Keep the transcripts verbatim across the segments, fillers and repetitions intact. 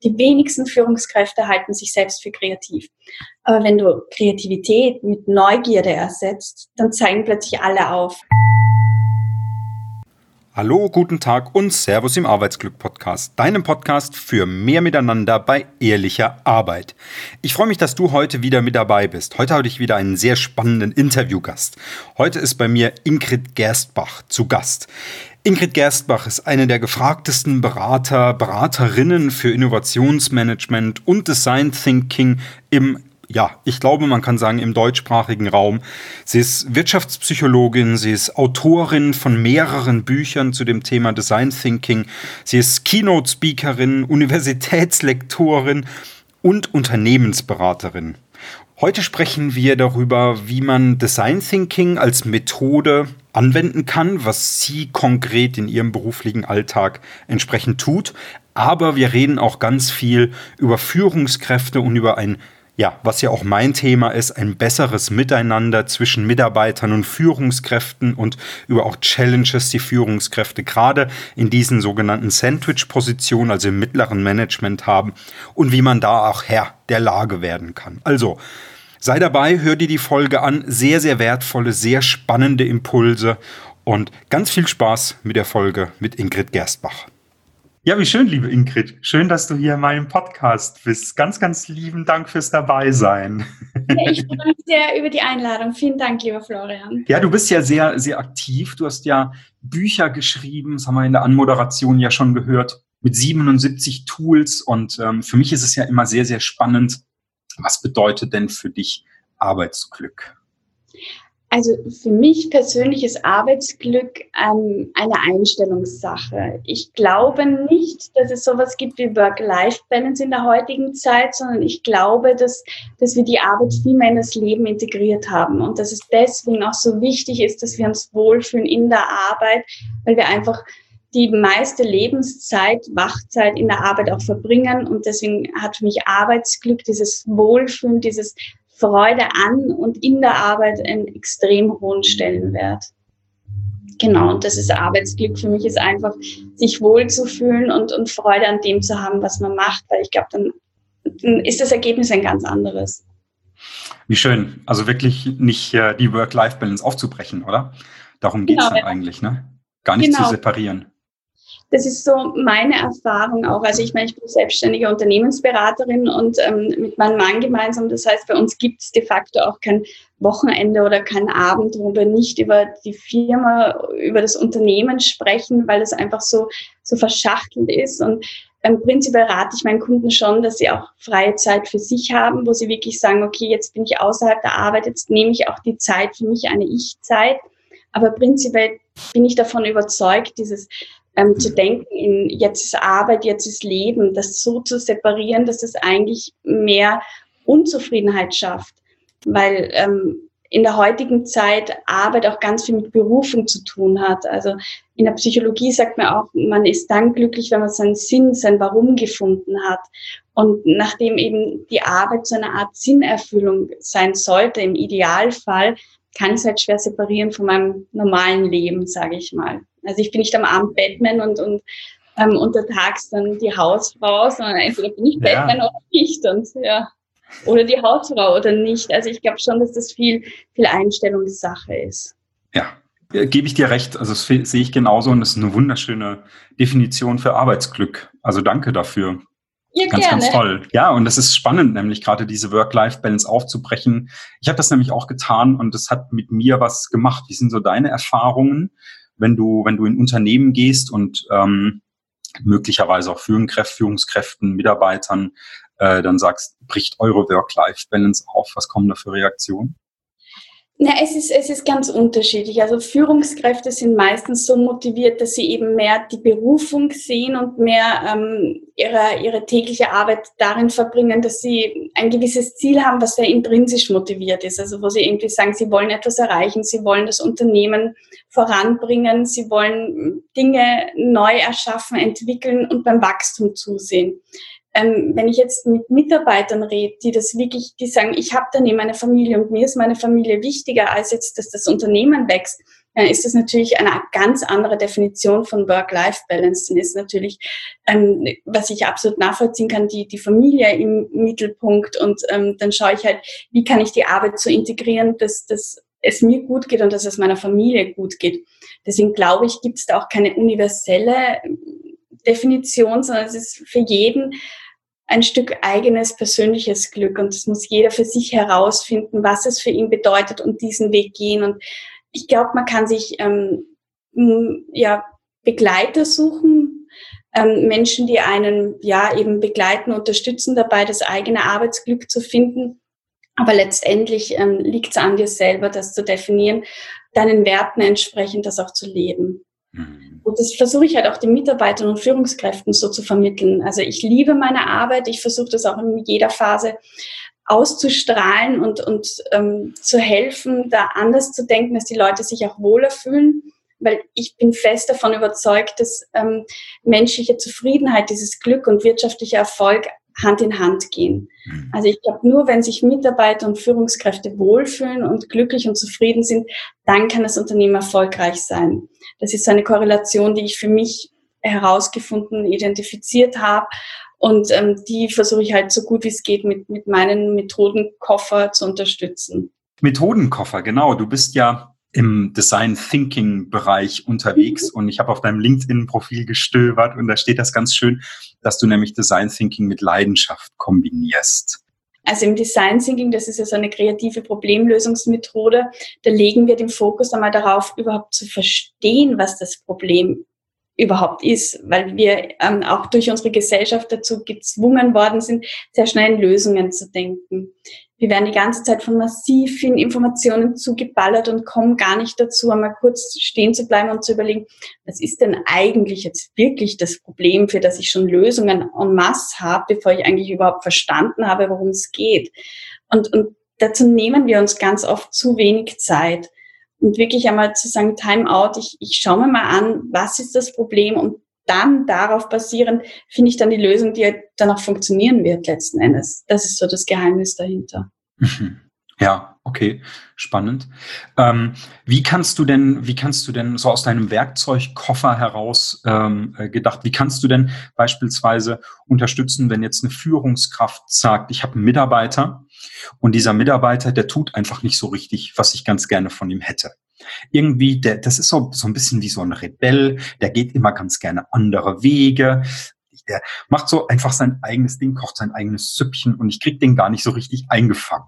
die wenigsten Führungskräfte halten sich selbst für kreativ. Aber wenn du Kreativität mit Neugierde ersetzt, dann zeigen plötzlich alle auf. Hallo, guten Tag und Servus im Arbeitsglück-Podcast, deinem Podcast für mehr Miteinander bei ehrlicher Arbeit. Ich freue mich, dass du heute wieder mit dabei bist. Heute habe ich wieder einen sehr spannenden Interviewgast. Heute ist bei mir Ingrid Gerstbach zu Gast. Ingrid Gerstbach ist eine der gefragtesten Berater, Beraterinnen für Innovationsmanagement und Design Thinking im Ja, ich glaube, man kann sagen, im deutschsprachigen Raum. Sie ist Wirtschaftspsychologin, sie ist Autorin von mehreren Büchern zu dem Thema Design Thinking. Sie ist Keynote-Speakerin, Universitätslektorin und Unternehmensberaterin. Heute sprechen wir darüber, wie man Design Thinking als Methode anwenden kann, was sie konkret in ihrem beruflichen Alltag entsprechend tut. Aber wir reden auch ganz viel über Führungskräfte und über ein Ja, was ja auch mein Thema ist, ein besseres Miteinander zwischen Mitarbeitern und Führungskräften und über auch Challenges, die Führungskräfte gerade in diesen sogenannten Sandwich-Positionen, also im mittleren Management haben und wie man da auch Herr der Lage werden kann. Also, sei dabei, hör dir die Folge an, sehr, sehr wertvolle, sehr spannende Impulse und ganz viel Spaß mit der Folge mit Ingrid Gerstbach. Ja, wie schön, liebe Ingrid. Schön, dass du hier in meinem Podcast bist. Ganz, ganz lieben Dank fürs Dabeisein. Ja, ich freue mich sehr über die Einladung. Vielen Dank, lieber Florian. Ja, du bist ja sehr, sehr aktiv. Du hast ja Bücher geschrieben, das haben wir in der Anmoderation ja schon gehört, mit siebenundsiebzig Tools. Und ähm, für mich ist es ja immer sehr, sehr spannend. Was bedeutet denn für dich Arbeitsglück? Also für mich persönlich ist Arbeitsglück ähm, eine Einstellungssache. Ich glaube nicht, dass es sowas gibt wie Work-Life-Balance in der heutigen Zeit, sondern ich glaube, dass, dass wir die Arbeit viel mehr in das Leben integriert haben und dass es deswegen auch so wichtig ist, dass wir uns wohlfühlen in der Arbeit, weil wir einfach die meiste Lebenszeit, Wachzeit in der Arbeit auch verbringen und deswegen hat für mich Arbeitsglück, dieses Wohlfühlen, dieses Freude an und in der Arbeit einen extrem hohen Stellenwert. Genau, und das ist Arbeitsglück. Für mich ist einfach, sich wohlzufühlen und, und Freude an dem zu haben, was man macht, weil ich glaube, dann, dann ist das Ergebnis ein ganz anderes. Wie schön. Also wirklich nicht äh, die Work-Life-Balance aufzubrechen, oder? Darum geht es genau, dann ja. eigentlich, ne? Gar nicht genau. zu separieren. Das ist so meine Erfahrung auch. Also ich meine, ich bin selbstständige Unternehmensberaterin und ähm, mit meinem Mann gemeinsam. Das heißt, bei uns gibt es de facto auch kein Wochenende oder kein Abend, wo wir nicht über die Firma, über das Unternehmen sprechen, weil es einfach so, so verschachtelt ist. Und im Prinzip rate ich meinen Kunden schon, dass sie auch freie Zeit für sich haben, wo sie wirklich sagen, okay, jetzt bin ich außerhalb der Arbeit, jetzt nehme ich auch die Zeit für mich, eine Ich-Zeit. Aber prinzipiell bin ich davon überzeugt, dieses Ähm, zu denken, in jetzt ist Arbeit, jetzt ist Leben, das so zu separieren, dass es eigentlich mehr Unzufriedenheit schafft, weil ähm, in der heutigen Zeit Arbeit auch ganz viel mit Berufung zu tun hat. Also in der Psychologie sagt man auch, man ist dann glücklich, wenn man seinen Sinn, sein Warum gefunden hat. Und nachdem eben die Arbeit so eine Art Sinnerfüllung sein sollte, im Idealfall, kann ich es halt schwer separieren von meinem normalen Leben, sage ich mal. Also ich bin nicht am Abend Batman und, und ähm, untertags dann die Hausfrau, sondern entweder bin ich ja. Batman oder nicht. Und, ja. Oder die Hausfrau oder nicht. Also ich glaube schon, dass das viel, viel Einstellungssache ist. Ja, gebe ich dir recht. Also das sehe ich genauso und das ist eine wunderschöne Definition für Arbeitsglück. Also danke dafür. Ja, ganz, gerne. Ganz toll. Ja, und das ist spannend, nämlich gerade diese Work-Life-Balance aufzubrechen. Ich habe das nämlich auch getan und das hat mit mir was gemacht. Wie sind so deine Erfahrungen, wenn du, wenn du in Unternehmen gehst und ähm, möglicherweise auch Führungskräften, Führungskräften, Mitarbeitern, äh, dann sagst, bricht eure Work-Life-Balance auf. Was kommen da für Reaktionen? Ja, es ist, es ist ganz unterschiedlich. Also Führungskräfte sind meistens so motiviert, dass sie eben mehr die Berufung sehen und mehr ähm, ihre, ihre tägliche Arbeit darin verbringen, dass sie ein gewisses Ziel haben, was sehr intrinsisch motiviert ist. Also wo sie irgendwie sagen, sie wollen etwas erreichen, sie wollen das Unternehmen voranbringen, sie wollen Dinge neu erschaffen, entwickeln und beim Wachstum zusehen. Ähm, wenn ich jetzt mit Mitarbeitern rede, die das wirklich, die sagen, ich habe daneben eine Familie und mir ist meine Familie wichtiger als jetzt, dass das Unternehmen wächst, dann ist das natürlich eine ganz andere Definition von Work-Life-Balance. Dann ist natürlich, ähm, was ich absolut nachvollziehen kann, die, die Familie im Mittelpunkt und ähm, dann schaue ich halt, wie kann ich die Arbeit so integrieren, dass, dass es mir gut geht und dass es meiner Familie gut geht. Deswegen glaube ich, gibt es da auch keine universelle Definition, sondern es ist für jeden ein Stück eigenes persönliches Glück und es muss jeder für sich herausfinden, was es für ihn bedeutet und diesen Weg gehen. Und ich glaube, man kann sich ähm, ja, Begleiter suchen, ähm, Menschen, die einen ja eben begleiten, unterstützen dabei, das eigene Arbeitsglück zu finden. Aber letztendlich ähm, liegt es an dir selber, das zu definieren, deinen Werten entsprechend das auch zu leben. Mhm. Und das versuche ich halt auch den Mitarbeitern und Führungskräften so zu vermitteln. Also ich liebe meine Arbeit, ich versuche das auch in jeder Phase auszustrahlen und, und ähm, zu helfen, da anders zu denken, dass die Leute sich auch wohler fühlen. Weil ich bin fest davon überzeugt, dass ähm, menschliche Zufriedenheit, dieses Glück und wirtschaftlicher Erfolg Hand in Hand gehen. Also ich glaube, nur wenn sich Mitarbeiter und Führungskräfte wohlfühlen und glücklich und zufrieden sind, dann kann das Unternehmen erfolgreich sein. Das ist so eine Korrelation, die ich für mich herausgefunden, identifiziert habe und ähm, die versuche ich halt so gut wie es geht mit, mit meinen Methodenkoffer zu unterstützen. Methodenkoffer, genau. Du bist ja im Design Thinking Bereich unterwegs und ich habe auf deinem LinkedIn-Profil gestöbert und da steht das ganz schön, dass du nämlich Design Thinking mit Leidenschaft kombinierst. Also im Design Thinking, das ist ja so eine kreative Problemlösungsmethode, da legen wir den Fokus einmal darauf, überhaupt zu verstehen, was das Problem überhaupt ist, weil wir ähm, auch durch unsere Gesellschaft dazu gezwungen worden sind, sehr schnell in Lösungen zu denken. Wir werden die ganze Zeit von massiv vielen Informationen zugeballert und kommen gar nicht dazu, einmal kurz stehen zu bleiben und zu überlegen, was ist denn eigentlich jetzt wirklich das Problem, für das ich schon Lösungen en masse habe, bevor ich eigentlich überhaupt verstanden habe, worum es geht. Und, und dazu nehmen wir uns ganz oft zu wenig Zeit. Und wirklich einmal zu sagen, Time out, ich, ich schaue mir mal an, was ist das Problem und dann darauf basierend finde ich dann die Lösung, die dann auch funktionieren wird letzten Endes. Das ist so das Geheimnis dahinter. Ja, okay, spannend. Ähm, wie kannst du denn, wie kannst du denn so aus deinem Werkzeugkoffer heraus ähm, gedacht, wie kannst du denn beispielsweise unterstützen, wenn jetzt eine Führungskraft sagt, ich habe einen Mitarbeiter und dieser Mitarbeiter, der tut einfach nicht so richtig, was ich ganz gerne von ihm hätte. Irgendwie, der, das ist so, so ein bisschen wie so ein Rebell, der geht immer ganz gerne andere Wege. Der macht so einfach sein eigenes Ding, kocht sein eigenes Süppchen und ich krieg den gar nicht so richtig eingefangen.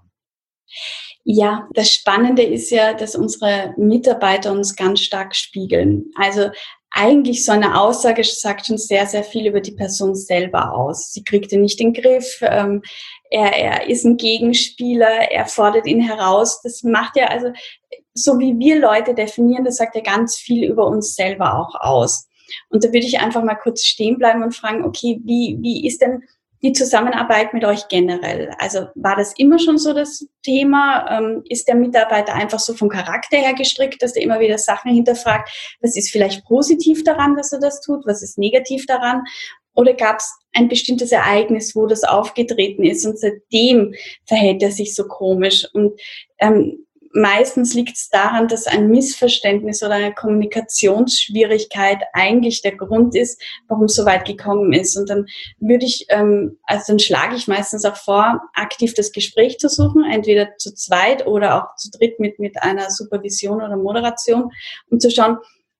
Ja, das Spannende ist ja, dass unsere Mitarbeiter uns ganz stark spiegeln. Also eigentlich so eine Aussage sagt schon sehr, sehr viel über die Person selber aus. Sie kriegt ihn nicht in den Griff, ähm, er, er ist ein Gegenspieler, er fordert ihn heraus. Das macht ja also, so wie wir Leute definieren, das sagt ja ganz viel über uns selber auch aus. Und da würde ich einfach mal kurz stehen bleiben und fragen, okay, wie, wie ist denn die Zusammenarbeit mit euch generell? Also war das immer schon so das Thema? Ähm, ist der Mitarbeiter einfach so vom Charakter her gestrickt, dass er immer wieder Sachen hinterfragt? Was ist vielleicht positiv daran, dass er das tut? Was ist negativ daran? Oder gab es ein bestimmtes Ereignis, wo das aufgetreten ist und seitdem verhält er sich so komisch? Und ähm, meistens liegt es daran, dass ein Missverständnis oder eine Kommunikationsschwierigkeit eigentlich der Grund ist, warum es so weit gekommen ist. Und dann würde ich, ähm, also dann schlage ich meistens auch vor, aktiv das Gespräch zu suchen, entweder zu zweit oder auch zu dritt mit, mit einer Supervision oder Moderation, um zu schauen,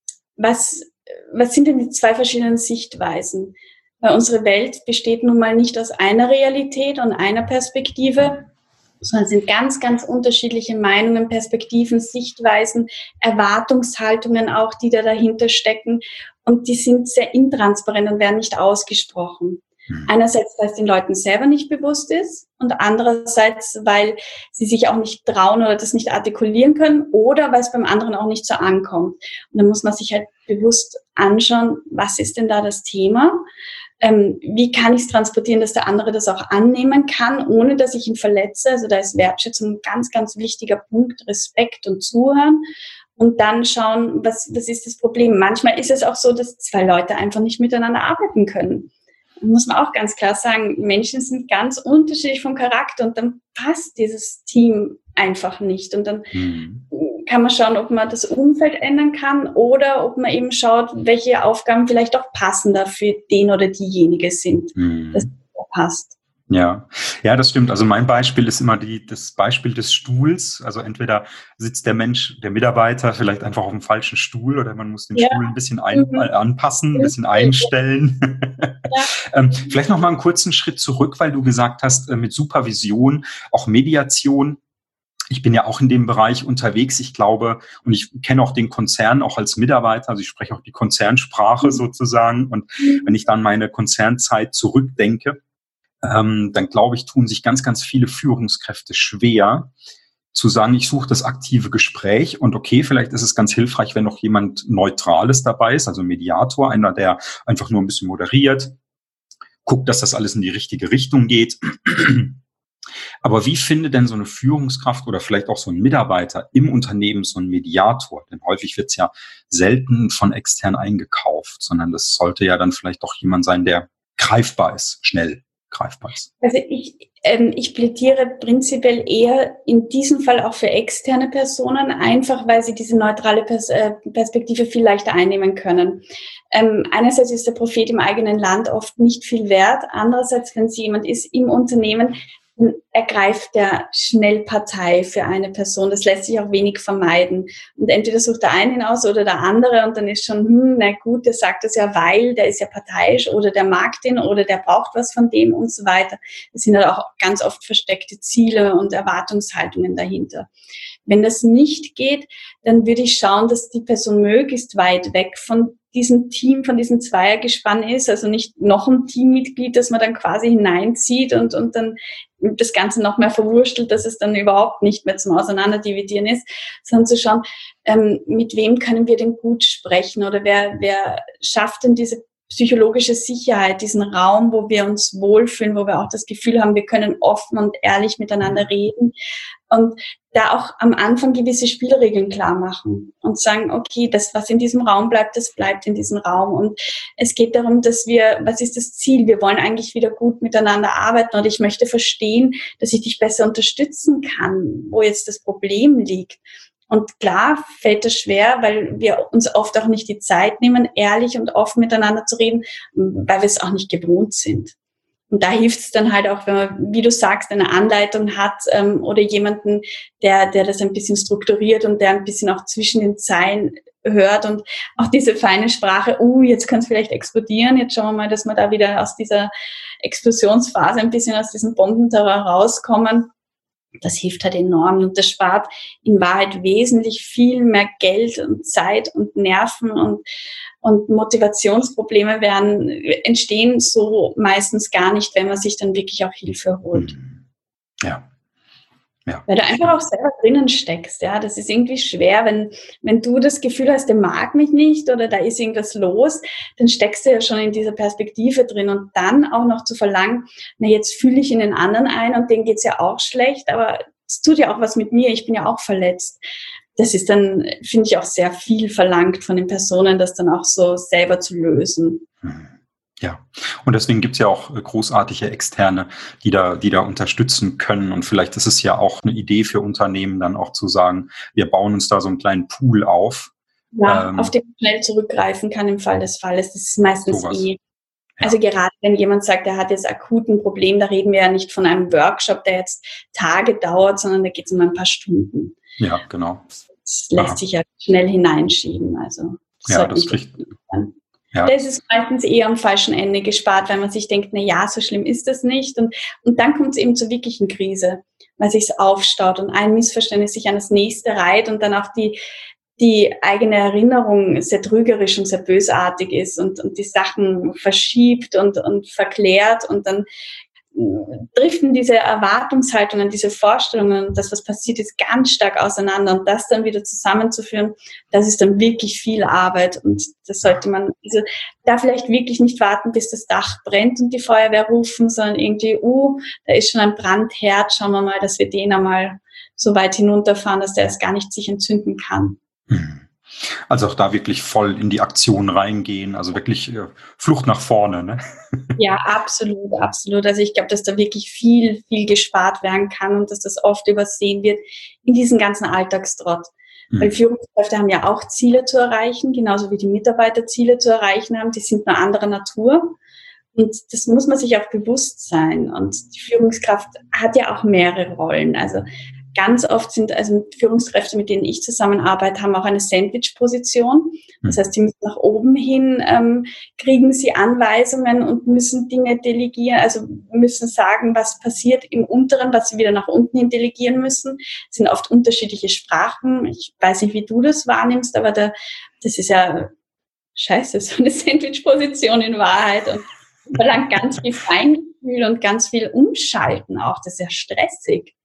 was, was sind denn die zwei verschiedenen Sichtweisen? Weil unsere Welt besteht nun mal nicht aus einer Realität und einer Perspektive, sondern es sind ganz, ganz unterschiedliche Meinungen, Perspektiven, Sichtweisen, Erwartungshaltungen auch, die da dahinter stecken. Und die sind sehr intransparent und werden nicht ausgesprochen. Mhm. Einerseits, weil es den Leuten selber nicht bewusst ist und andererseits, weil sie sich auch nicht trauen oder das nicht artikulieren können oder weil es beim anderen auch nicht so ankommt. Und dann muss man sich halt bewusst anschauen, was ist denn da das Thema? Ähm, wie kann ich es transportieren, dass der andere das auch annehmen kann, ohne dass ich ihn verletze? Also da ist Wertschätzung ein ganz, ganz wichtiger Punkt, Respekt und Zuhören. Und dann schauen, was, was ist das Problem? Manchmal ist es auch so, dass zwei Leute einfach nicht miteinander arbeiten können. Da muss man auch ganz klar sagen, Menschen sind ganz unterschiedlich vom Charakter und dann passt dieses Team einfach nicht. Und dann mhm. kann man schauen, ob man das Umfeld ändern kann oder ob man eben schaut, welche Aufgaben vielleicht auch passender für den oder diejenige sind, mhm. dass das passt. Ja, ja, das stimmt. Also mein Beispiel ist immer die, das Beispiel des Stuhls. Also entweder sitzt der Mensch, der Mitarbeiter vielleicht einfach auf dem falschen Stuhl oder man muss den ja. Stuhl ein bisschen ein, mhm. äh, anpassen, ein bisschen einstellen. Ja. ähm, vielleicht noch mal einen kurzen Schritt zurück, weil du gesagt hast, äh, mit Supervision, auch Mediation. Ich bin ja auch in dem Bereich unterwegs. Ich glaube, und ich kenne auch den Konzern auch als Mitarbeiter. Also ich spreche auch die Konzernsprache mhm. sozusagen. Und mhm. wenn ich dann meine Konzernzeit zurückdenke, Ähm, dann glaube ich, tun sich ganz, ganz viele Führungskräfte schwer, zu sagen, ich suche das aktive Gespräch und okay, vielleicht ist es ganz hilfreich, wenn noch jemand Neutrales dabei ist, also ein Mediator, einer, der einfach nur ein bisschen moderiert, guckt, dass das alles in die richtige Richtung geht. Aber wie findet denn so eine Führungskraft oder vielleicht auch so ein Mitarbeiter im Unternehmen so einen Mediator? Denn häufig wird es ja selten von extern eingekauft, sondern das sollte ja dann vielleicht auch jemand sein, der greifbar ist, schnell. greifbar ist. Also ich, ähm, ich plädiere prinzipiell eher in diesem Fall auch für externe Personen, einfach weil sie diese neutrale Pers- äh, Perspektive viel leichter einnehmen können. Ähm, einerseits ist der Prophet im eigenen Land oft nicht viel wert, andererseits, wenn es jemand ist im Unternehmen, dann ergreift der schnell Partei für eine Person. Das lässt sich auch wenig vermeiden. Und entweder sucht der eine ihn aus oder der andere und dann ist schon, hm, na gut, der sagt das ja, weil, der ist ja parteiisch oder der mag den oder der braucht was von dem und so weiter. Das sind halt auch ganz oft versteckte Ziele und Erwartungshaltungen dahinter. Wenn das nicht geht, dann würde ich schauen, dass die Person möglichst weit weg von diesem Team, von diesem Zweiergespann ist, also nicht noch ein Teammitglied, das man dann quasi hineinzieht und, und dann das Ganze noch mehr verwurstelt, dass es dann überhaupt nicht mehr zum Auseinanderdividieren ist, sondern zu schauen, ähm, mit wem können wir denn gut sprechen oder wer, wer schafft denn diese psychologische Sicherheit, diesen Raum, wo wir uns wohlfühlen, wo wir auch das Gefühl haben, wir können offen und ehrlich miteinander reden und da auch am Anfang gewisse Spielregeln klar machen und sagen, okay, das, was in diesem Raum bleibt, das bleibt in diesem Raum. Und es geht darum, dass wir, was ist das Ziel? Wir wollen eigentlich wieder gut miteinander arbeiten und ich möchte verstehen, dass ich dich besser unterstützen kann, wo jetzt das Problem liegt. Und klar fällt das schwer, weil wir uns oft auch nicht die Zeit nehmen, ehrlich und offen miteinander zu reden, weil wir es auch nicht gewohnt sind. Und da hilft es dann halt auch, wenn man, wie du sagst, eine Anleitung hat ähm, oder jemanden, der, der das ein bisschen strukturiert und der ein bisschen auch zwischen den Zeilen hört und auch diese feine Sprache, uh, jetzt kann es vielleicht explodieren, jetzt schauen wir mal, dass wir da wieder aus dieser Explosionsphase ein bisschen aus diesem Bombenterror rauskommen. Das hilft halt enorm und das spart in Wahrheit wesentlich viel mehr Geld und Zeit und Nerven und, und Motivationsprobleme werden, entstehen so meistens gar nicht, wenn man sich dann wirklich auch Hilfe holt. Ja. Ja. Weil du einfach auch selber drinnen steckst, ja. Das ist irgendwie schwer, wenn, wenn du das Gefühl hast, der mag mich nicht oder da ist irgendwas los, dann steckst du ja schon in dieser Perspektive drin und dann auch noch zu verlangen, na jetzt fühle ich in den anderen ein und denen geht's ja auch schlecht, aber es tut ja auch was mit mir, ich bin ja auch verletzt. Das ist dann, finde ich, auch sehr viel verlangt von den Personen, das dann auch so selber zu lösen. Hm. Ja, und deswegen gibt's ja auch großartige Externe, die da, die da unterstützen können. Und vielleicht ist es ja auch eine Idee für Unternehmen, dann auch zu sagen, wir bauen uns da so einen kleinen Pool auf. Ja, ähm, auf den man schnell zurückgreifen kann im Fall des Falles. Das ist meistens sowas. eh. Ja. Also gerade wenn jemand sagt, er hat jetzt akut ein Problem, da reden wir ja nicht von einem Workshop, der jetzt Tage dauert, sondern da geht's um ein paar Stunden. Ja, genau. Das lässt Aha. sich ja schnell hineinschieben. Also das ja, das kriegt. Ja. Da ist es meistens eher am falschen Ende gespart, weil man sich denkt, na ja, so schlimm ist das nicht. Und, und dann kommt es eben zur wirklichen Krise, weil sich's aufstaut und ein Missverständnis sich an das nächste reiht und dann auch die, die eigene Erinnerung sehr trügerisch und sehr bösartig ist und, und die Sachen verschiebt und, und verklärt und dann driften diese Erwartungshaltungen, diese Vorstellungen, das, was passiert ist, ganz stark auseinander und das dann wieder zusammenzuführen, das ist dann wirklich viel Arbeit und das sollte man, also da vielleicht wirklich nicht warten, bis das Dach brennt und die Feuerwehr rufen, sondern irgendwie, uh, da ist schon ein Brandherd, schauen wir mal, dass wir den einmal so weit hinunterfahren, dass der es gar nicht sich entzünden kann. Hm. Also auch da wirklich voll in die Aktion reingehen, also wirklich äh, Flucht nach vorne, ne? Ja, absolut, absolut. Also ich glaube, dass da wirklich viel, viel gespart werden kann und dass das oft übersehen wird in diesem ganzen Alltagstrott. Mhm. Weil Führungskräfte haben ja auch Ziele zu erreichen, genauso wie die Mitarbeiter Ziele zu erreichen haben. Die sind nur anderer Natur. Und das muss man sich auch bewusst sein. Und die Führungskraft hat ja auch mehrere Rollen. Also ganz oft sind also Führungskräfte, mit denen ich zusammenarbeite, haben auch eine Sandwich-Position. Das heißt, die müssen nach oben hin, ähm, kriegen sie Anweisungen und müssen Dinge delegieren, also müssen sagen, was passiert im Unteren, was sie wieder nach unten hin delegieren müssen. Das sind oft unterschiedliche Sprachen. Ich weiß nicht, wie du das wahrnimmst, aber da, das ist ja scheiße, so eine Sandwich-Position in Wahrheit und verlangt ganz viel Feingefühl und ganz viel Umschalten auch. Das ist ja stressig.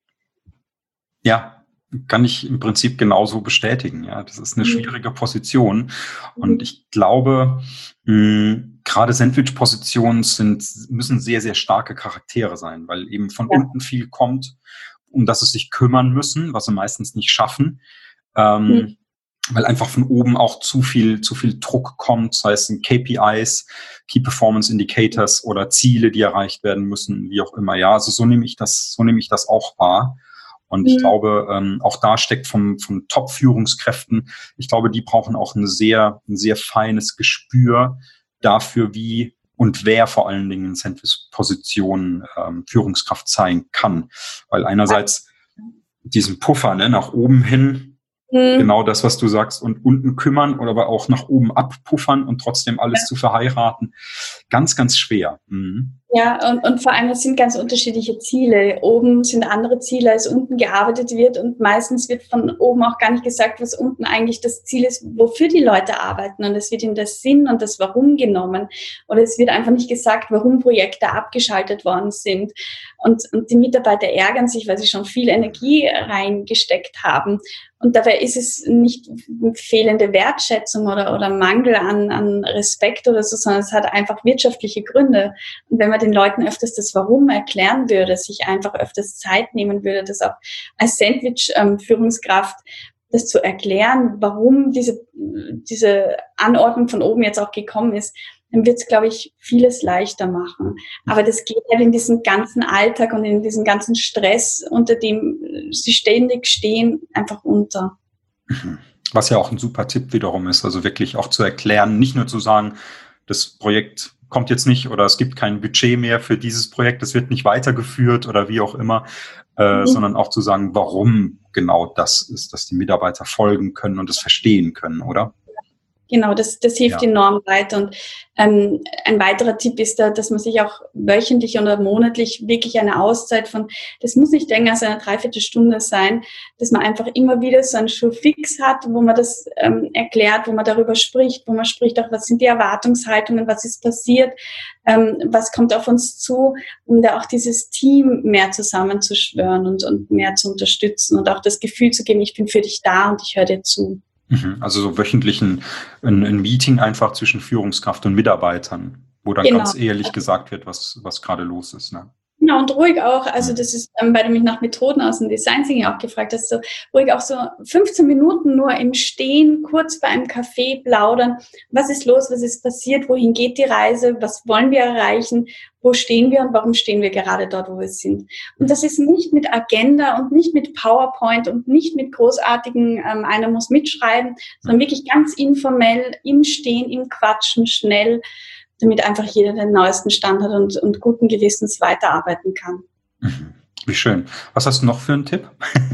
Ja, kann ich im Prinzip genauso bestätigen. Ja, das ist eine Mhm. schwierige Position. Und ich glaube, mh, gerade Sandwich-Positionen sind, müssen sehr, sehr starke Charaktere sein, weil eben von Ja. unten viel kommt, um das sie sich kümmern müssen, was sie meistens nicht schaffen. Ähm, Mhm. weil einfach von oben auch zu viel, zu viel Druck kommt, sei es in K P Is, Key Performance Indicators oder Ziele, die erreicht werden müssen, wie auch immer. Ja, also so nehme ich das, so nehme ich das auch wahr. Und ich Mhm. glaube, ähm, auch da steckt vom, von Top-Führungskräften, ich glaube, die brauchen auch ein sehr, ein sehr feines Gespür dafür, wie und wer vor allen Dingen in Sandwich-Positionen ähm, Führungskraft sein kann. Weil einerseits diesen Puffer, ne, nach oben hin, Mhm. genau das, was du sagst, und unten kümmern oder aber auch nach oben abpuffern und trotzdem alles Ja. zu verheiraten. Ganz, ganz schwer. Mhm. Ja, und, und vor allem, es sind ganz unterschiedliche Ziele. Oben sind andere Ziele, als unten gearbeitet wird. Und meistens wird von oben auch gar nicht gesagt, was unten eigentlich das Ziel ist, wofür die Leute arbeiten. Und es wird in das Sinn und das Warum genommen. Oder es wird einfach nicht gesagt, warum Projekte abgeschaltet worden sind. Und, und die Mitarbeiter ärgern sich, weil sie schon viel Energie reingesteckt haben. Und dabei ist es nicht fehlende Wertschätzung oder, oder Mangel an, an Respekt oder so, sondern es hat einfach wirtschaftliche Gründe. Und wenn man den Leuten öfters das Warum erklären würde, sich einfach öfters Zeit nehmen würde, das auch als Sandwich-Führungskraft das zu erklären, warum diese, diese Anordnung von oben jetzt auch gekommen ist, dann wird es, glaube ich, vieles leichter machen. Aber das geht halt in diesem ganzen Alltag und in diesem ganzen Stress, unter dem sie ständig stehen, einfach unter. Was ja auch ein super Tipp wiederum ist, also wirklich auch zu erklären, nicht nur zu sagen, das Projekt kommt jetzt nicht oder es gibt kein Budget mehr für dieses Projekt, es wird nicht weitergeführt oder wie auch immer, äh, Mhm. sondern auch zu sagen, warum genau das ist, dass die Mitarbeiter folgen können und es verstehen können, oder? Genau, das, das hilft Ja. enorm weiter. Und ähm, ein weiterer Tipp ist da, dass man sich auch wöchentlich oder monatlich wirklich eine Auszeit von, das muss nicht länger als eine Dreiviertelstunde sein, dass man einfach immer wieder so einen Show fix hat, wo man das ähm, erklärt, wo man darüber spricht, wo man spricht auch, was sind die Erwartungshaltungen, was ist passiert, ähm, was kommt auf uns zu, um da auch dieses Team mehr zusammenzuschwören und, und mehr zu unterstützen und auch das Gefühl zu geben, ich bin für dich da und ich höre dir zu. Also so wöchentlich ein, ein, ein Meeting einfach zwischen Führungskraft und Mitarbeitern, wo dann Genau. ganz ehrlich gesagt wird, was, was gerade los ist. Ne? Genau, und ruhig auch, also Mhm. das ist, ähm, weil du mich nach Methoden aus dem Design Thinking auch gefragt hast, so ruhig auch so fünfzehn Minuten nur im Stehen, kurz bei einem Kaffee plaudern. Was ist los, was ist passiert, wohin geht die Reise, was wollen wir erreichen, wo stehen wir und warum stehen wir gerade dort, wo wir sind. Und das ist nicht mit Agenda und nicht mit PowerPoint und nicht mit großartigen, ähm, einer muss mitschreiben, sondern wirklich ganz informell, im Stehen, im Quatschen, schnell, damit einfach jeder den neuesten Stand hat und, und guten Gewissens weiterarbeiten kann. Mhm. Wie schön. Was hast du noch für einen Tipp?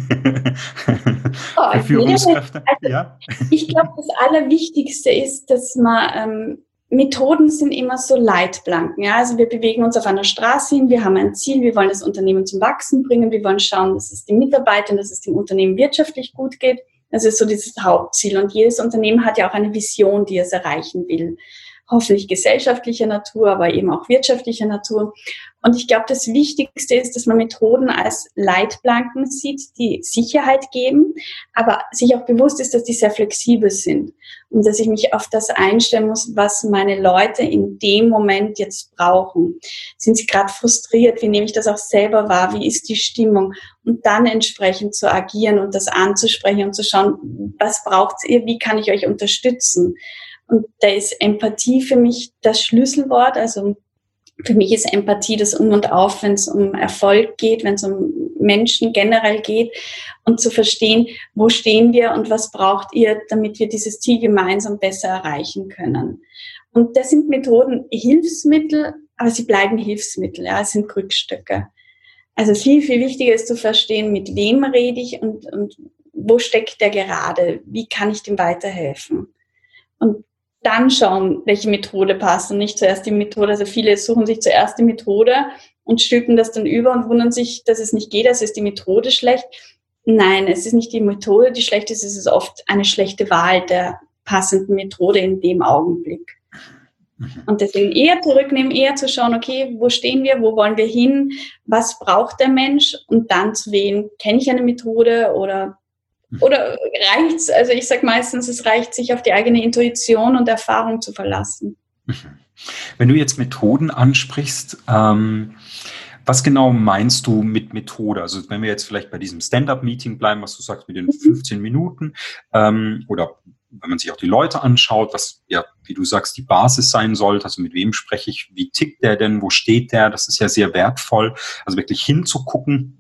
Oh, für Führungskräfte? also, Ja. Ich glaube, das Allerwichtigste ist, dass man, ähm, Methoden sind immer so Leitplanken. Ja? Also wir bewegen uns auf einer Straße hin, wir haben ein Ziel, wir wollen das Unternehmen zum Wachsen bringen, wir wollen schauen, dass es den Mitarbeitern, dass es dem Unternehmen wirtschaftlich gut geht. Das ist so dieses Hauptziel. Und jedes Unternehmen hat ja auch eine Vision, die es erreichen will. Hoffentlich gesellschaftlicher Natur, aber eben auch wirtschaftlicher Natur. Und ich glaube, das Wichtigste ist, dass man Methoden als Leitplanken sieht, die Sicherheit geben, aber sich auch bewusst ist, dass die sehr flexibel sind und dass ich mich auf das einstellen muss, was meine Leute in dem Moment jetzt brauchen. Sind sie gerade frustriert? Wie nehme ich das auch selber wahr? Wie ist die Stimmung? Und dann entsprechend zu agieren und das anzusprechen und zu schauen, was braucht ihr? Wie kann ich euch unterstützen? Und da ist Empathie für mich das Schlüsselwort. Also für mich ist Empathie das Um und Auf, wenn es um Erfolg geht, wenn es um Menschen generell geht und zu verstehen, wo stehen wir und was braucht ihr, damit wir dieses Ziel gemeinsam besser erreichen können. Und das sind Methoden, Hilfsmittel, aber sie bleiben Hilfsmittel, ja, es sind Krückstücke. Also viel, viel wichtiger ist zu verstehen, mit wem rede ich und, und wo steckt der gerade, wie kann ich dem weiterhelfen. Und dann schauen, welche Methode passt und nicht zuerst die Methode. Also viele suchen sich zuerst die Methode und stülpen das dann über und wundern sich, dass es nicht geht, also ist die Methode schlecht. Nein, es ist nicht die Methode, die schlecht ist, es ist oft eine schlechte Wahl der passenden Methode in dem Augenblick. Und deswegen eher zurücknehmen, eher zu schauen, okay, wo stehen wir, wo wollen wir hin, was braucht der Mensch und dann zu wählen, kenne ich eine Methode oder Oder reicht's? Also ich sage meistens, es reicht, sich auf die eigene Intuition und Erfahrung zu verlassen. Wenn du jetzt Methoden ansprichst, ähm, was genau meinst du mit Methode? Also wenn wir jetzt vielleicht bei diesem Stand-up-Meeting bleiben, was du sagst mit den fünfzehn Minuten, ähm, oder wenn man sich auch die Leute anschaut, was ja, wie du sagst, die Basis sein sollte, also mit wem spreche ich, wie tickt der denn, wo steht der? Das ist ja sehr wertvoll, also wirklich hinzugucken.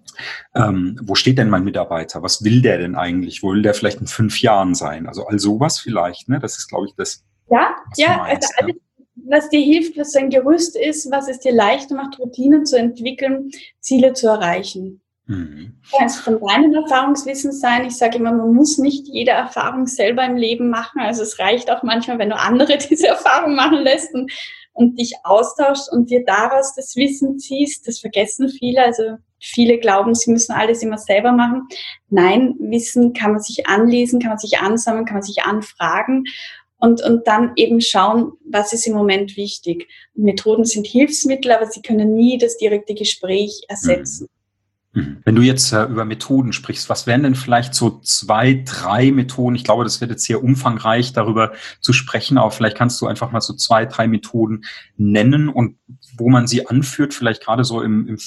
Ähm, wo steht denn mein Mitarbeiter? Was will der denn eigentlich? Wo will der vielleicht in fünf Jahren sein? Also all sowas vielleicht, ne? Das ist, glaube ich, das, ja, was ja, du meinst. Also alles, was dir hilft, was ein Gerüst ist, was es dir leichter macht, Routinen zu entwickeln, Ziele zu erreichen. Mhm. Kann es von deinem Erfahrungswissen sein. Ich sage immer, man muss nicht jede Erfahrung selber im Leben machen. Also es reicht auch manchmal, wenn du andere diese Erfahrung machen lässt und, und dich austauschst und dir daraus das Wissen ziehst. Das vergessen viele. Also viele glauben, sie müssen alles immer selber machen. Nein, Wissen kann man sich anlesen, kann man sich ansammeln, kann man sich anfragen und, und dann eben schauen, was ist im Moment wichtig. Methoden sind Hilfsmittel, aber sie können nie das direkte Gespräch ersetzen. Wenn du jetzt äh, über Methoden sprichst, was wären denn vielleicht so zwei, drei Methoden? Ich glaube, das wird jetzt sehr umfangreich, darüber zu sprechen, aber vielleicht kannst du einfach mal so zwei, drei Methoden nennen und wo man sie anführt, vielleicht gerade so im, im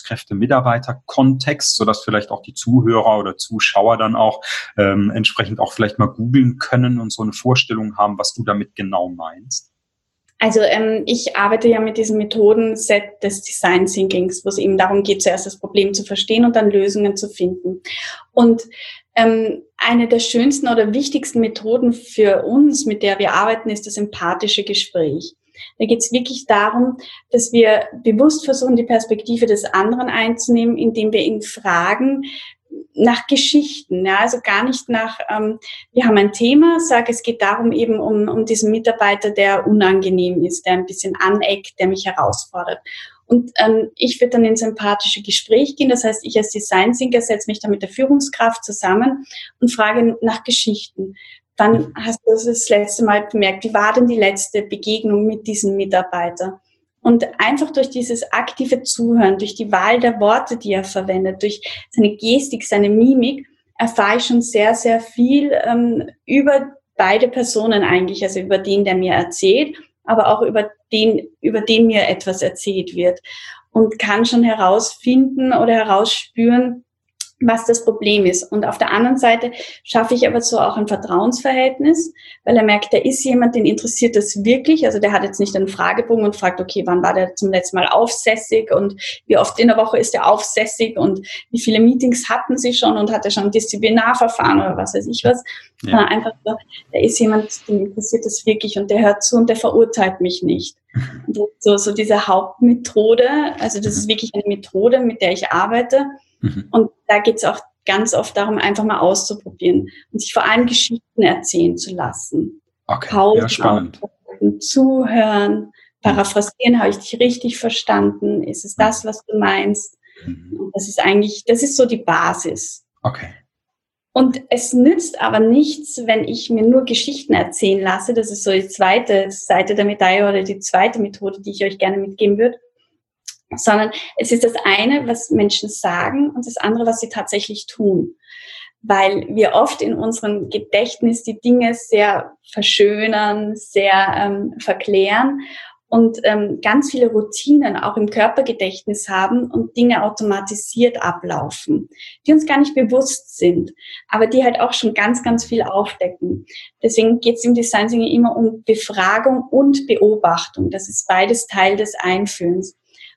Führungskräfte-Mitarbeiter-Kontext, sodass vielleicht auch die Zuhörer oder Zuschauer dann auch ähm, entsprechend auch vielleicht mal googeln können und so eine Vorstellung haben, was du damit genau meinst. Also ähm, ich arbeite ja mit diesem Methodenset des Design Thinkings, wo es eben darum geht, zuerst das Problem zu verstehen und dann Lösungen zu finden. Und ähm, eine der schönsten oder wichtigsten Methoden für uns, mit der wir arbeiten, ist das empathische Gespräch. Da geht es wirklich darum, dass wir bewusst versuchen, die Perspektive des anderen einzunehmen, indem wir ihn fragen, nach Geschichten, ja, also gar nicht nach, ähm, wir haben ein Thema, sage, es geht darum eben um, um diesen Mitarbeiter, der unangenehm ist, der ein bisschen aneckt, der mich herausfordert. Und ähm, ich würde dann ins empathische Gespräch gehen, das heißt, ich als Design Thinker setze mich dann mit der Führungskraft zusammen und frage nach Geschichten. Wann hast du das letzte Mal bemerkt, wie war denn die letzte Begegnung mit diesem Mitarbeiter? Und einfach durch dieses aktive Zuhören, durch die Wahl der Worte, die er verwendet, durch seine Gestik, seine Mimik, erfahre ich schon sehr, sehr viel ähm, über beide Personen eigentlich, also über den, der mir erzählt, aber auch über den, über den mir etwas erzählt wird und kann schon herausfinden oder herausspüren, was das Problem ist. Und auf der anderen Seite schaffe ich aber so auch ein Vertrauensverhältnis, weil er merkt, da ist jemand, den interessiert das wirklich. Also der hat jetzt nicht einen Fragebogen und fragt, okay, wann war der zum letzten Mal aufsässig und wie oft in der Woche ist er aufsässig und wie viele Meetings hatten sie schon und hat er schon ein Disziplinarverfahren oder was weiß ich was. Ja. Sondern einfach so, da ist jemand, den interessiert das wirklich und der hört zu und der verurteilt mich nicht. Und so, so diese Hauptmethode, also das ist wirklich eine Methode, mit der ich arbeite. Mhm. Und da geht es auch ganz oft darum, einfach mal auszuprobieren und sich vor allem Geschichten erzählen zu lassen. Okay, Pausen ja, spannend. Zuhören, paraphrasieren, mhm. habe ich dich richtig verstanden? Ist es das, was du meinst? Mhm. Und das ist eigentlich, das ist so die Basis. Okay. Und es nützt aber nichts, wenn ich mir nur Geschichten erzählen lasse. Das ist so die zweite Seite der Medaille oder die zweite Methode, die ich euch gerne mitgeben würde. Sondern es ist das eine, was Menschen sagen und das andere, was sie tatsächlich tun. Weil wir oft in unserem Gedächtnis die Dinge sehr verschönern, sehr ähm, verklären und ähm, ganz viele Routinen auch im Körpergedächtnis haben und Dinge automatisiert ablaufen, die uns gar nicht bewusst sind, aber die halt auch schon ganz, ganz viel aufdecken. Deswegen geht es im Design Thinking immer um Befragung und Beobachtung. Das ist beides Teil des Einfühlens.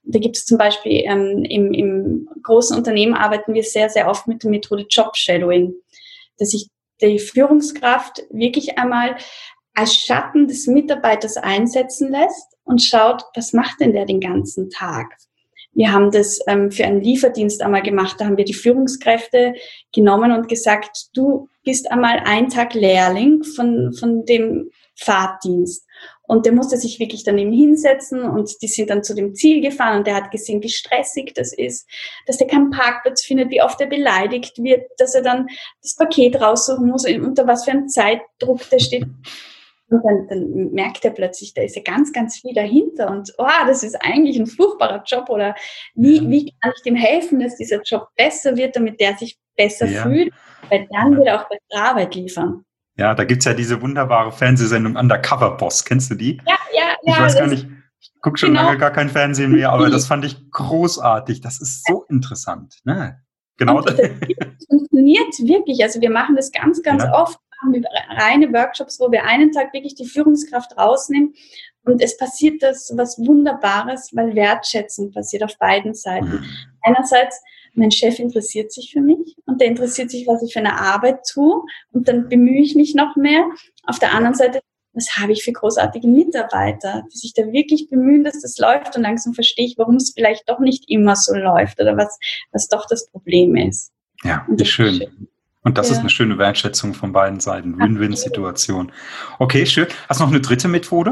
Da gibt es zum Beispiel ähm, im, im großen Unternehmen arbeiten wir sehr, sehr oft mit der Methode Job Shadowing, dass sich die Führungskraft wirklich einmal als Schatten des Mitarbeiters einsetzen lässt und schaut, was macht denn der den ganzen Tag? Wir haben das ähm, für einen Lieferdienst einmal gemacht, da haben wir die Führungskräfte genommen und gesagt, du bist einmal einen Tag Lehrling von, von dem Fahrtdienst. Und der musste sich wirklich daneben hinsetzen und die sind dann zu dem Ziel gefahren und der hat gesehen, wie stressig das ist, dass er keinen Parkplatz findet, wie oft er beleidigt wird, dass er dann das Paket raussuchen muss, unter was für einem Zeitdruck der steht. Und dann, dann merkt er plötzlich, da ist ja ganz, ganz viel dahinter und oh, das ist eigentlich ein furchtbarer Job oder wie, ja. wie kann ich dem helfen, dass dieser Job besser wird, damit der sich besser ja. fühlt, weil dann ja. wird er auch bessere Arbeit liefern. Ja, da gibt's ja diese wunderbare Fernsehsendung Undercover Boss. Kennst du die? Ja, ja, ja. Ich weiß gar nicht, ich gucke schon genau. lange gar kein Fernsehen mehr, aber das fand ich großartig. Das ist so interessant. Ne? Genau. Und das funktioniert wirklich. Also wir machen das ganz, ganz ja. oft. Machen wir reine Workshops, wo wir einen Tag wirklich die Führungskraft rausnehmen und es passiert das was Wunderbares, weil Wertschätzung passiert auf beiden Seiten. Mhm. Einerseits, mein Chef interessiert sich für mich und der interessiert sich, was ich für eine Arbeit tue und dann bemühe ich mich noch mehr. Auf der anderen Seite, was habe ich für großartige Mitarbeiter, die sich da wirklich bemühen, dass das läuft und langsam verstehe ich, warum es vielleicht doch nicht immer so läuft oder was, was doch das Problem ist. Ja, wie schön. schön. Und das ja. ist eine schöne Wertschätzung von beiden Seiten. Win-Win-Situation. Okay, schön. Hast du noch eine dritte Methode,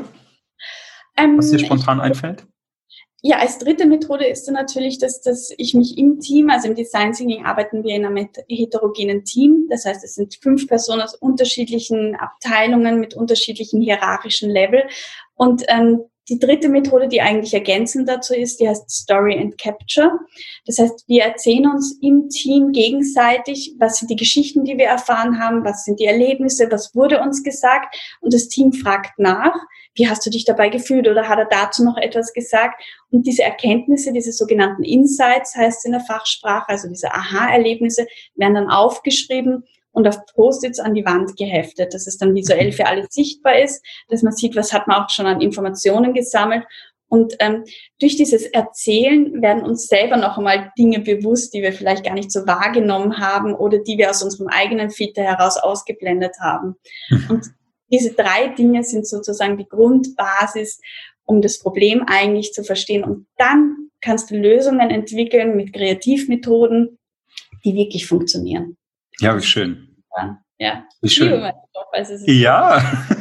ähm, was dir spontan ich, einfällt? Ja, als dritte Methode ist dann natürlich, dass, dass ich mich im Team, also im Design Thinking arbeiten wir in einem heterogenen Team. Das heißt, es sind fünf Personen aus unterschiedlichen Abteilungen mit unterschiedlichen hierarchischen Level. Und ähm, die dritte Methode, die eigentlich ergänzend dazu ist, die heißt Story and Capture. Das heißt, wir erzählen uns im Team gegenseitig, was sind die Geschichten, die wir erfahren haben, was sind die Erlebnisse, was wurde uns gesagt und das Team fragt nach, wie hast du dich dabei gefühlt oder hat er dazu noch etwas gesagt? Und diese Erkenntnisse, diese sogenannten Insights heißt es in der Fachsprache, also diese Aha-Erlebnisse, werden dann aufgeschrieben und auf Post-its an die Wand geheftet, dass es dann visuell für alle sichtbar ist, dass man sieht, was hat man auch schon an Informationen gesammelt. Und ähm, durch dieses Erzählen werden uns selber noch einmal Dinge bewusst, die wir vielleicht gar nicht so wahrgenommen haben oder die wir aus unserem eigenen Filter heraus ausgeblendet haben. Und diese drei Dinge sind sozusagen die Grundbasis, um das Problem eigentlich zu verstehen. Und dann kannst du Lösungen entwickeln mit Kreativmethoden, die wirklich funktionieren. Ja, wie schön. Ja, wie schön. Job, also es ist ja.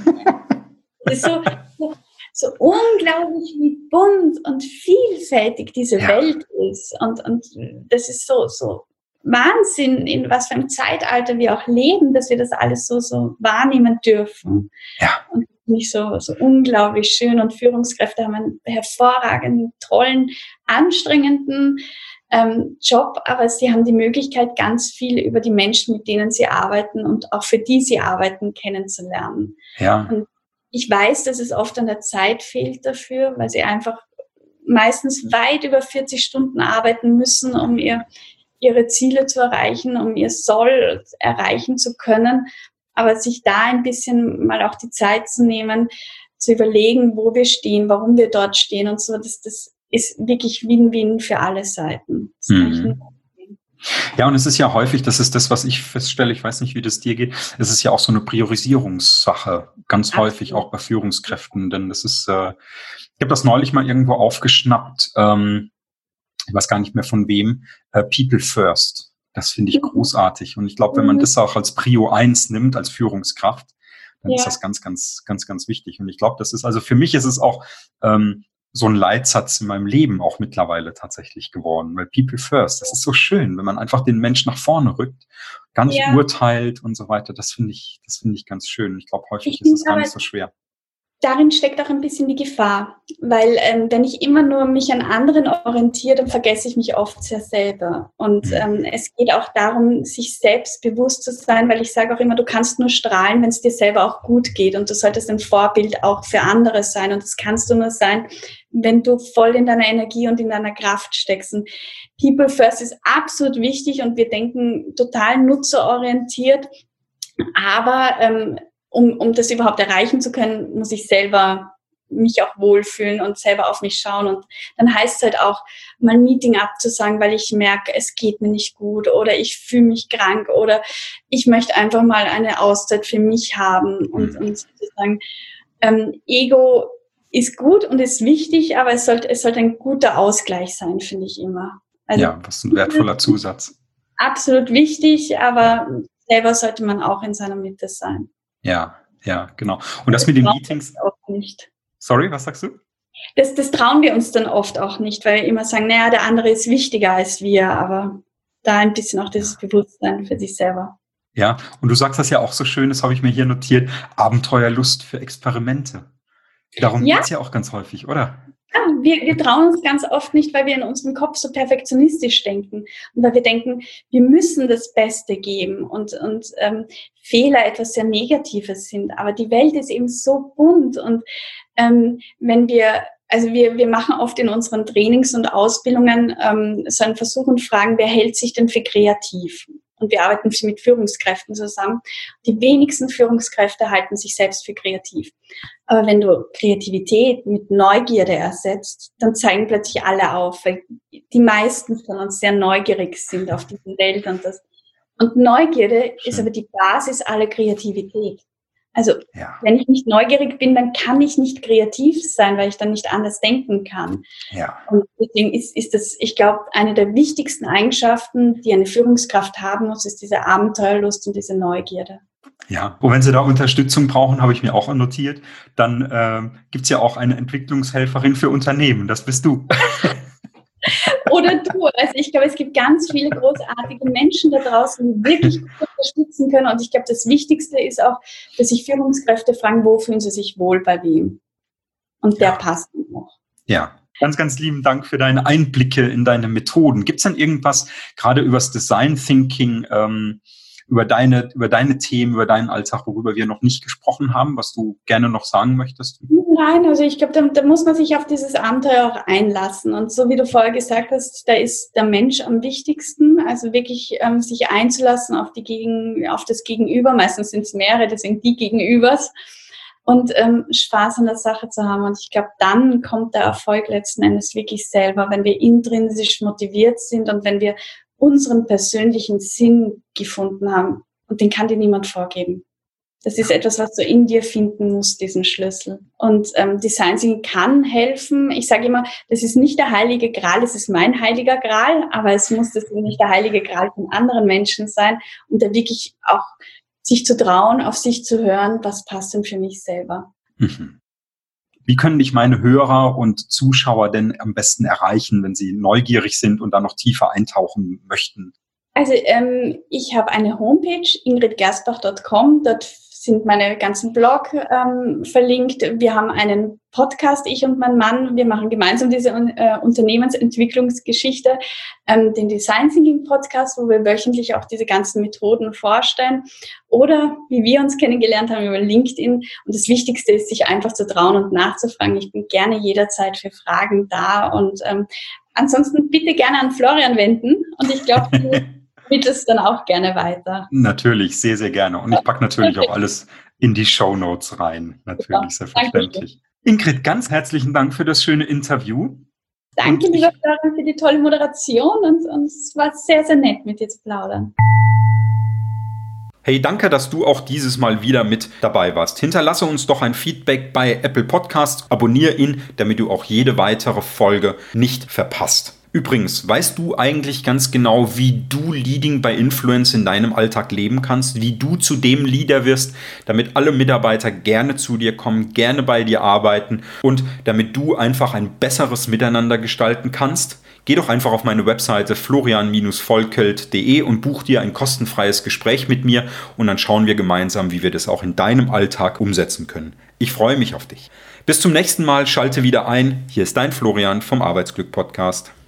Es ist so, so, so unglaublich, wie bunt und vielfältig diese ja. Welt ist. Und, und das ist so, so Wahnsinn, in was für einem Zeitalter wir auch leben, dass wir das alles so, so wahrnehmen dürfen. Ja. Und nicht so, so unglaublich schön. Und Führungskräfte haben einen hervorragenden, tollen, anstrengenden ähm, Job, aber sie haben die Möglichkeit, ganz viel über die Menschen, mit denen sie arbeiten und auch für die sie arbeiten, kennenzulernen. Ja. Und ich weiß, dass es oft an der Zeit fehlt dafür, weil sie einfach meistens weit über vierzig Stunden arbeiten müssen, um ihr, ihre Ziele zu erreichen, um ihr Soll erreichen zu können. Aber sich da ein bisschen mal auch die Zeit zu nehmen, zu überlegen, wo wir stehen, warum wir dort stehen und so, das, das ist wirklich Win-Win für alle Seiten. Mhm. Ja, und es ist ja häufig, das ist das, was ich feststelle, ich weiß nicht, wie das dir geht, es ist ja auch so eine Priorisierungssache, ganz Absolut. häufig auch bei Führungskräften, denn das ist, äh, ich habe das neulich mal irgendwo aufgeschnappt, ähm, ich weiß gar nicht mehr von wem, äh, People First. Das finde ich großartig. Und ich glaube, wenn man das auch als Prio eins nimmt, als Führungskraft, dann ja. ist das ganz, ganz, ganz, ganz wichtig. Und ich glaube, das ist, also für mich ist es auch ähm, so ein Leitsatz in meinem Leben auch mittlerweile tatsächlich geworden. Weil People First, das ist so schön, wenn man einfach den Menschen nach vorne rückt, gar nicht ja. urteilt und so weiter. Das finde ich, das finde ich ganz schön. Ich glaube, häufig ich ist es gar nicht so schwer. Darin steckt auch ein bisschen die Gefahr, weil ähm, wenn ich immer nur mich an anderen orientiere, dann vergesse ich mich oft sehr selber. Und ähm, es geht auch darum, sich selbst bewusst zu sein, weil ich sage auch immer, du kannst nur strahlen, wenn es dir selber auch gut geht. Und du solltest ein Vorbild auch für andere sein. Und das kannst du nur sein, wenn du voll in deiner Energie und in deiner Kraft steckst. Und People First ist absolut wichtig und wir denken total nutzerorientiert, aber ähm, Um, um das überhaupt erreichen zu können, muss ich selber mich auch wohlfühlen und selber auf mich schauen. Und dann heißt es halt auch, mal ein Meeting abzusagen, weil ich merke, es geht mir nicht gut oder ich fühle mich krank oder ich möchte einfach mal eine Auszeit für mich haben. Und, und sozusagen ähm, Ego ist gut und ist wichtig, aber es sollte, es sollte ein guter Ausgleich sein, finde ich immer. Also, ja, was ein wertvoller Zusatz. Absolut wichtig, aber selber sollte man auch in seiner Mitte sein. Ja, ja, genau. Und das, das mit den Meetings auch nicht. Sorry, was sagst du? Das, das trauen wir uns dann oft auch nicht, weil wir immer sagen, naja, der andere ist wichtiger als wir, aber da ein bisschen auch dieses Bewusstsein für sich selber. Ja, und du sagst das ja auch so schön, das habe ich mir hier notiert, Abenteuerlust für Experimente. Darum ja. geht es ja auch ganz häufig, oder? Ja, wir, wir trauen uns ganz oft nicht, weil wir in unserem Kopf so perfektionistisch denken und weil wir denken, wir müssen das Beste geben und, und ähm, Fehler etwas sehr Negatives sind. Aber die Welt ist eben so bunt und ähm, wenn wir, also wir, wir machen oft in unseren Trainings und Ausbildungen ähm, so einen Versuch und fragen, wer hält sich denn für kreativ? Und wir arbeiten mit Führungskräften zusammen. Die wenigsten Führungskräfte halten sich selbst für kreativ. Aber wenn du Kreativität mit Neugierde ersetzt, dann zeigen plötzlich alle auf, weil die meisten von uns sehr neugierig sind auf diese Welt. Und, das. und Neugierde Schön. Ist aber die Basis aller Kreativität. Also ja. wenn ich nicht neugierig bin, dann kann ich nicht kreativ sein, weil ich dann nicht anders denken kann. Ja. Und deswegen ist, ist das, ich glaube, eine der wichtigsten Eigenschaften, die eine Führungskraft haben muss, ist diese Abenteuerlust und diese Neugierde. Ja, und wenn Sie da Unterstützung brauchen, habe ich mir auch notiert, dann äh, gibt es ja auch eine Entwicklungshelferin für Unternehmen, das bist du. Oder du. Also ich glaube, es gibt ganz viele großartige Menschen da draußen, die wirklich gut unterstützen können. Und ich glaube, das Wichtigste ist auch, dass sich Führungskräfte fragen, wo fühlen sie sich wohl bei wem? Und der ja. passt noch. Ja, ganz, ganz lieben Dank für deine Einblicke in deine Methoden. Gibt es denn irgendwas, gerade übers Design Thinking, ähm, über deine, über deine Themen, über deinen Alltag, worüber wir noch nicht gesprochen haben, was du gerne noch sagen möchtest? Nein, also ich glaube, da, da muss man sich auf dieses Abenteuer auch einlassen. Und so wie du vorher gesagt hast, da ist der Mensch am wichtigsten. Also wirklich ähm, sich einzulassen auf die Gegen, auf das Gegenüber. Meistens sind es mehrere, deswegen die Gegenübers. Und ähm, Spaß an der Sache zu haben. Und ich glaube, dann kommt der Erfolg letzten Endes wirklich selber, wenn wir intrinsisch motiviert sind und wenn wir unseren persönlichen Sinn gefunden haben. Und den kann dir niemand vorgeben. Das ist etwas, was du in dir finden musst, diesen Schlüssel. Und ähm, Design Thinking kann helfen. Ich sage immer, das ist nicht der heilige Gral, es ist mein heiliger Gral, aber es muss das nicht der heilige Gral von anderen Menschen sein. Und da wirklich auch sich zu trauen, auf sich zu hören, was passt denn für mich selber. Mhm. Wie können dich meine Hörer und Zuschauer denn am besten erreichen, wenn sie neugierig sind und da noch tiefer eintauchen möchten? Also ähm, ich habe eine Homepage, ingrid gersbach punkt com. Dort sind meine ganzen Blog ähm, verlinkt. Wir haben einen Podcast, ich und mein Mann. Wir machen gemeinsam diese äh, Unternehmensentwicklungsgeschichte, ähm, den Design Thinking Podcast, wo wir wöchentlich auch diese ganzen Methoden vorstellen. Oder, wie wir uns kennengelernt haben, über LinkedIn. Und das Wichtigste ist, sich einfach zu trauen und nachzufragen. Ich bin gerne jederzeit für Fragen da. Und ähm, ansonsten bitte gerne an Florian wenden. Und ich glaube, mit es dann auch gerne weiter. Natürlich, sehr, sehr gerne. Und ich packe natürlich auch alles in die Shownotes rein. Natürlich, selbstverständlich. Ingrid, ganz herzlichen Dank für das schöne Interview. Danke, lieber Florian, für die tolle Moderation. Und, und es war sehr, sehr nett, mit dir zu plaudern. Hey, danke, dass du auch dieses Mal wieder mit dabei warst. Hinterlasse uns doch ein Feedback bei Apple Podcasts. Abonniere ihn, damit du auch jede weitere Folge nicht verpasst. Übrigens, weißt du eigentlich ganz genau, wie du Leading by Influence in deinem Alltag leben kannst, wie du zu dem Leader wirst, damit alle Mitarbeiter gerne zu dir kommen, gerne bei dir arbeiten und damit du einfach ein besseres Miteinander gestalten kannst? Geh doch einfach auf meine Webseite florian volkelt punkt de und buch dir ein kostenfreies Gespräch mit mir und dann schauen wir gemeinsam, wie wir das auch in deinem Alltag umsetzen können. Ich freue mich auf dich. Bis zum nächsten Mal, schalte wieder ein. Hier ist dein Florian vom Arbeitsglück Podcast.